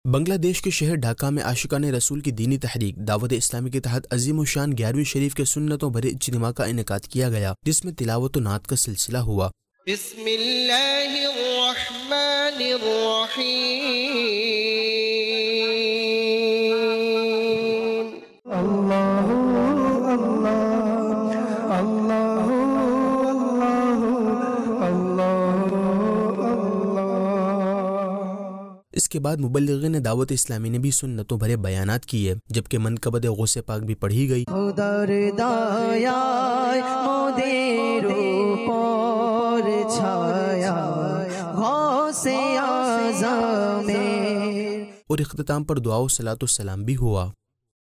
बांग्लादेश के शहर ढाका में आशिकाने रसूल की दीनी तहरीक दावत इस्लामी के तहत अजीम शान 11वीं शरीफ के सुन्नतों भरे इज्तिमा का इनेकाद किया गया, जिसमें तिलावत व नात का सिलसिला हुआ। इसके बाद मुबल्लिगीन दावत इस्लामी ने भी सुन्नतों भरे बयानात किए, जबकि मनकबत गौसे पाक भी पढ़ी गई। और इख्तिताम पर दुआ व सलातो सलाम भी हुआ।